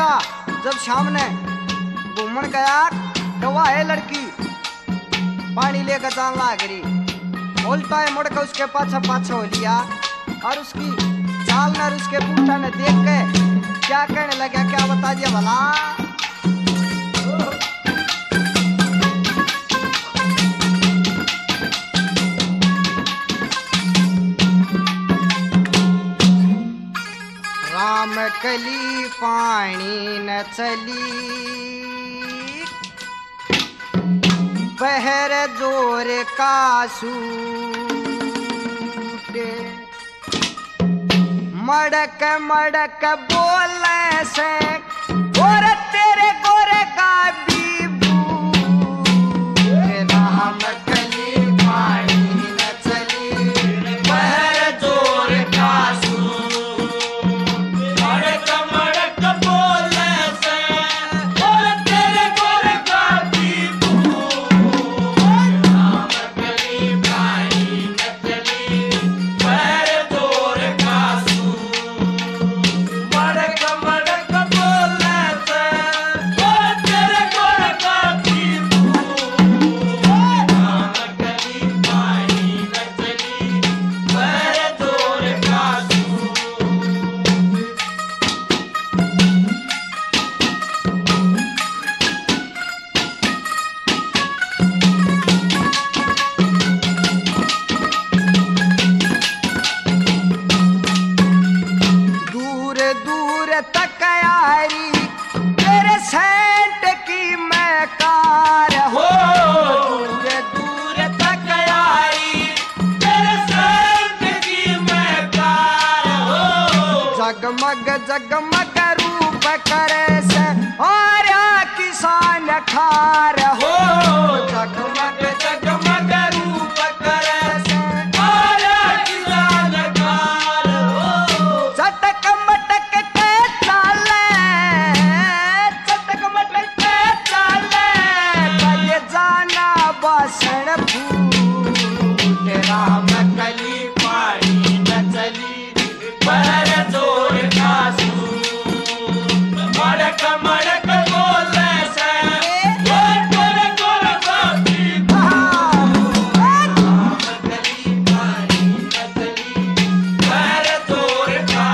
बेटा जब शाम ने घूमन गया तो वह है लड़की पानी लेकर जान लाग रही। उल्टा है मुड़ के उसके पाछा पाछा हो लिया और उसकी चाल ने उसके बूटा ने देख के क्या कहने लगा, क्या बता दिया भला। राम कली पानी न चली बहर जोर का सूटे, मड़क मड़क बोले से गोरे तेरे गोरे का बीबू। राम कली पानी न चली बहर जोर का जगमग जगमग रूप करे से और किसान खार हो। जगमग जगमग रूप करे से और किसान खार हो। चटक मटक के चाले, चटक मटक के चाले कल जाना बासण फूट। राम कली पानी न चली बहर जोर का सूट, मड़क मड़क बोले से गोरे गोरे का बीबू। राम कली पानी न चली बहर जोर का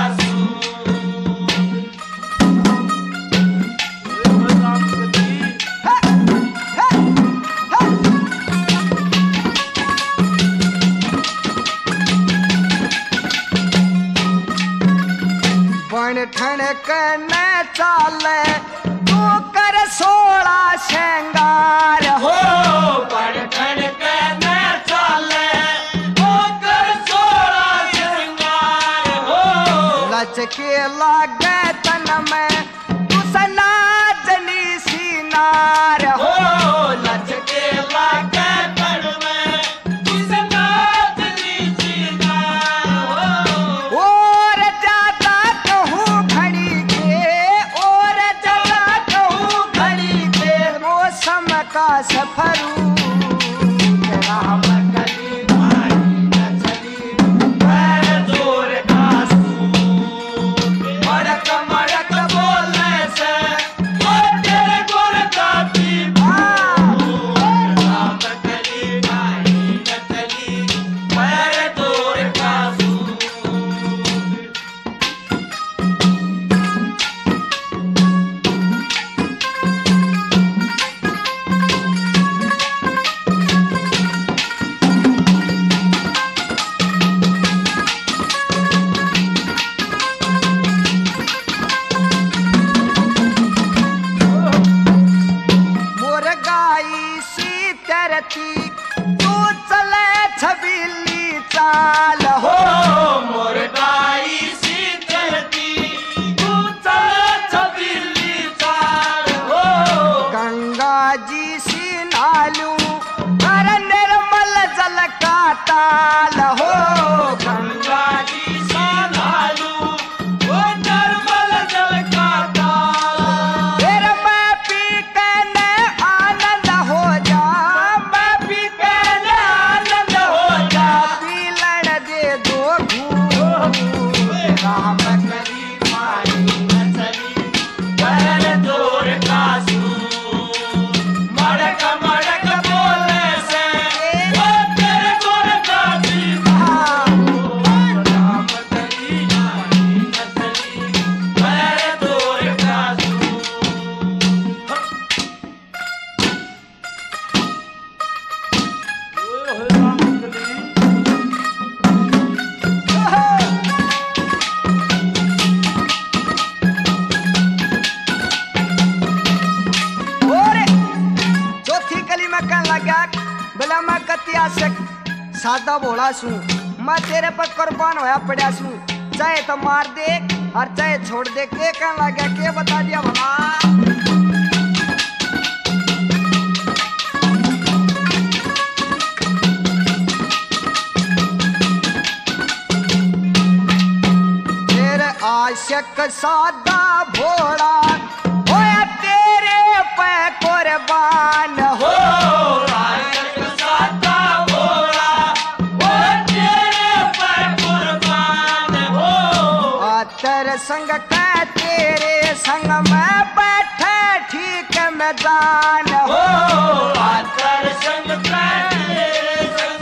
बन ठनक न चाले तू कर 16 श्रृंगार हो। बन ठनक न चाले तू कर 16 श्रृंगार हो। लचके लागे तन में तू सनाजनी सीनार हो। लचके लागे तन में तू सनाजनी सीनार हो। और ज्यादा कहूँ घड़ी के, और ज्यादा कहूँ घड़ी के मौसम का सफरू। राम कली पानी न चली बहर जोर का सूट, मड़क मड़क बोले से गोरे गोरे का बीबू। राम कली पानी न चली बहर जोर का सूट। मोर गाई सी तरती तू चले छबीली चाल हो। मोर गाई सी तरती तू चले छबीली चाल हो। गंगा जी सी नालू कर निर्मल जल का ताल हो। गंगा जी सी नालू वो निर्मल जल का ताल। फिर मैं पी के न आनंद हो जा, मैं पी के न आनंद हो जा। पी लड़ दे दो भला सू मैं तेरे पर कुर्बान होया पड़ा सू चाहे तो मार दे और चाहे छोड़ दे के कहने लगा के बता दिया भला तेरे आशिक सादा भोला होया तेरे पे कुर्बान हो तेरे संग का तेरे संग में बैठे ठीक मैदान हो तेरे संग का तेरे संग